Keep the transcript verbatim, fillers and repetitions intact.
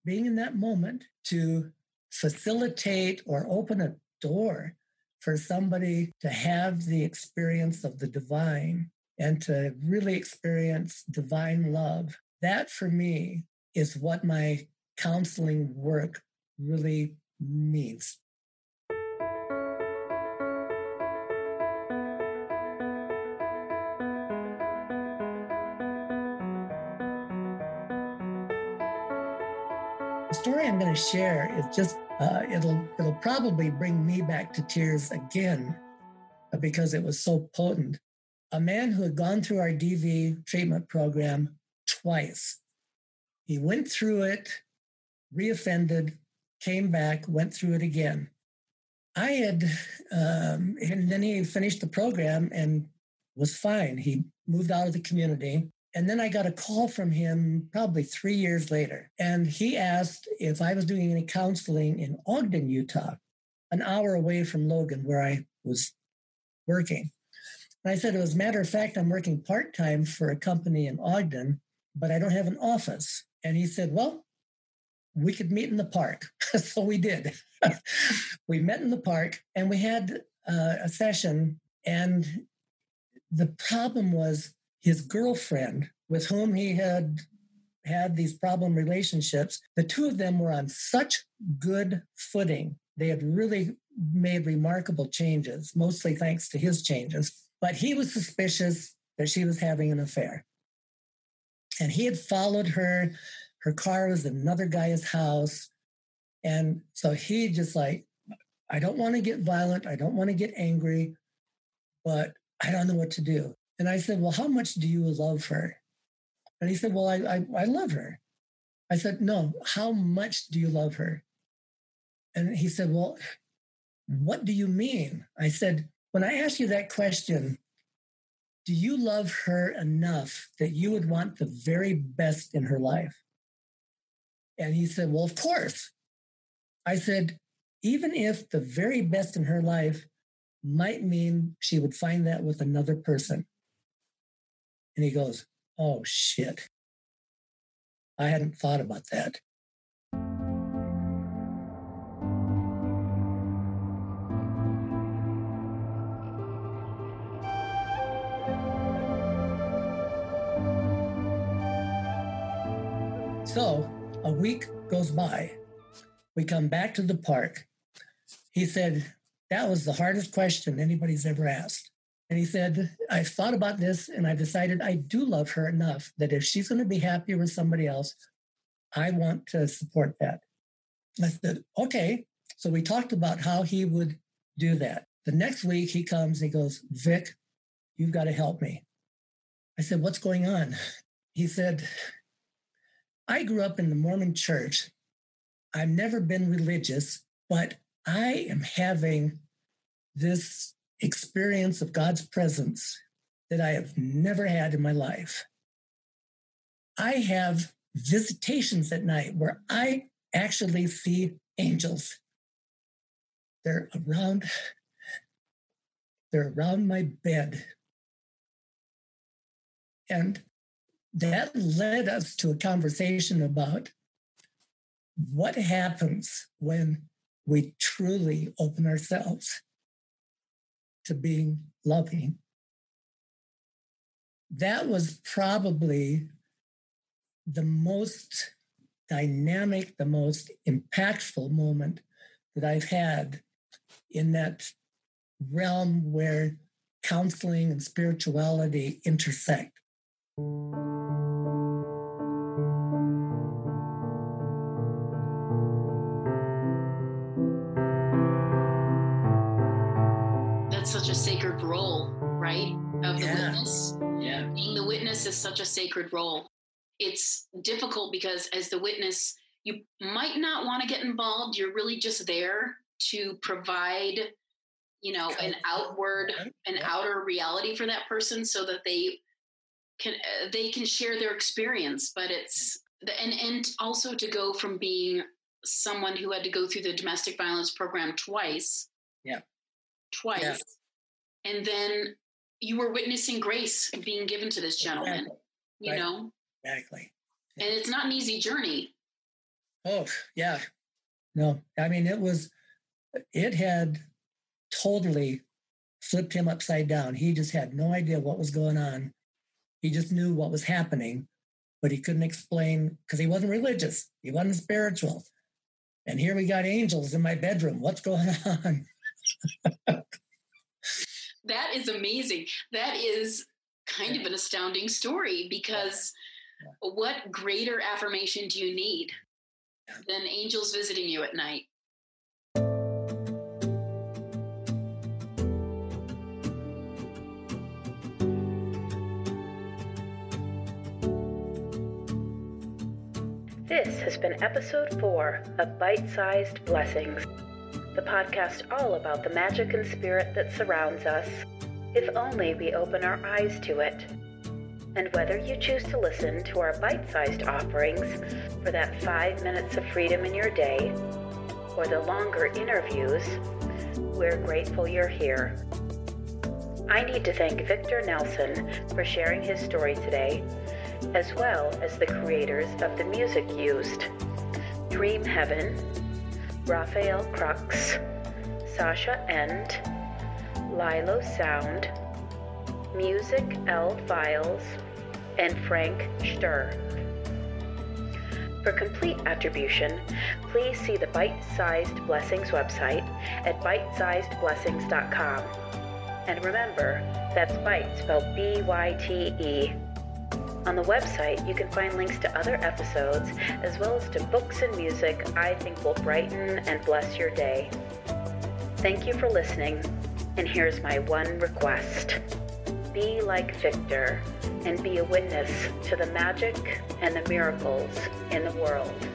being in that moment to facilitate or open a door for somebody to have the experience of the divine and to really experience divine love. That for me is what my counseling work really means. The story I'm going to share is just, uh, it'll, it'll probably bring me back to tears again because it was so potent. A man who had gone through our D V treatment program twice. He went through it, reoffended, came back, went through it again. I had, um, and then he finished the program and was fine. He moved out of the community. And then I got a call from him probably three years later. And he asked if I was doing any counseling in Ogden, Utah, an hour away from Logan, where I was working. And I said, as a matter of fact, I'm working part-time for a company in Ogden, but I don't have an office. And he said, well, we could meet in the park. So we did. We met in the park and we had uh, a session. And the problem was his girlfriend, with whom he had had these problem relationships, the two of them were on such good footing. They had really made remarkable changes, mostly thanks to his changes. But he was suspicious that she was having an affair. And he had followed her. Her car was in another guy's house. And so he just like, I don't want to get violent. I don't want to get angry, but I don't know what to do. And I said, well, how much do you love her? And he said, well, I, I, I love her. I said, no, how much do you love her? And he said, well, what do you mean? I said, when I ask you that question, do you love her enough that you would want the very best in her life? And he said, well, of course. I said, even if the very best in her life might mean she would find that with another person. And he goes, oh, shit. I hadn't thought about that. So a week goes by. We come back to the park. He said, that was the hardest question anybody's ever asked. And he said, I've thought about this and I've decided I do love her enough that if she's going to be happier with somebody else, I want to support that. I said, okay. So we talked about how he would do that. The next week he comes and he goes, Vic, you've got to help me. I said, what's going on? He said, I grew up in the Mormon church. I've never been religious, but I am having this experience of God's presence that I have never had in my life. I have visitations at night where I actually see angels. They're around, they're around my bed. And that led us to a conversation about what happens when we truly open ourselves to being loving. That was probably the most dynamic, the most impactful moment that I've had in that realm where counseling and spirituality intersect. That's such a sacred role, right? Of the Yeah. witness. Yeah. Being the witness is such a sacred role. It's difficult because as the witness, you might not want to get involved. You're really just there to provide, you know, an outward, an Yeah. outer reality for that person so that they can, uh, they can share their experience. But it's, the, and, and also to go from being someone who had to go through the domestic violence program twice. Yeah. Twice. Yeah. And then you were witnessing grace being given to this gentleman, Exactly. you Right. know? Exactly. And it's not an easy journey. Oh, yeah. No, I mean, it was, it had totally flipped him upside down. He just had no idea what was going on. He just knew what was happening, but he couldn't explain because he wasn't religious. He wasn't spiritual. And here we got angels in my bedroom. What's going on? That is amazing. That is kind of an astounding story, because yeah. Yeah. What greater affirmation do you need yeah. than angels visiting you at night? This has been episode four of Bite-Sized Blessings, the podcast all about the magic and spirit that surrounds us, if only we open our eyes to it. And whether you choose to listen to our bite-sized offerings for that five minutes of freedom in your day, or the longer interviews, we're grateful you're here. I need to thank Victor Nelson for sharing his story today, as well as the creators of the music used: Dream Heaven, Raphael Crux, Sasha End, Lilo Sound, Music L Files, and Frank Stur. For complete attribution, please see the Bite-Sized Blessings website at bite sized blessings dot com. And remember, that's bite spelled B Y T E. On the website, you can find links to other episodes, as well as to books and music I think will brighten and bless your day. Thank you for listening, and here's my one request. Be like Victor, and be a witness to the magic and the miracles in the world.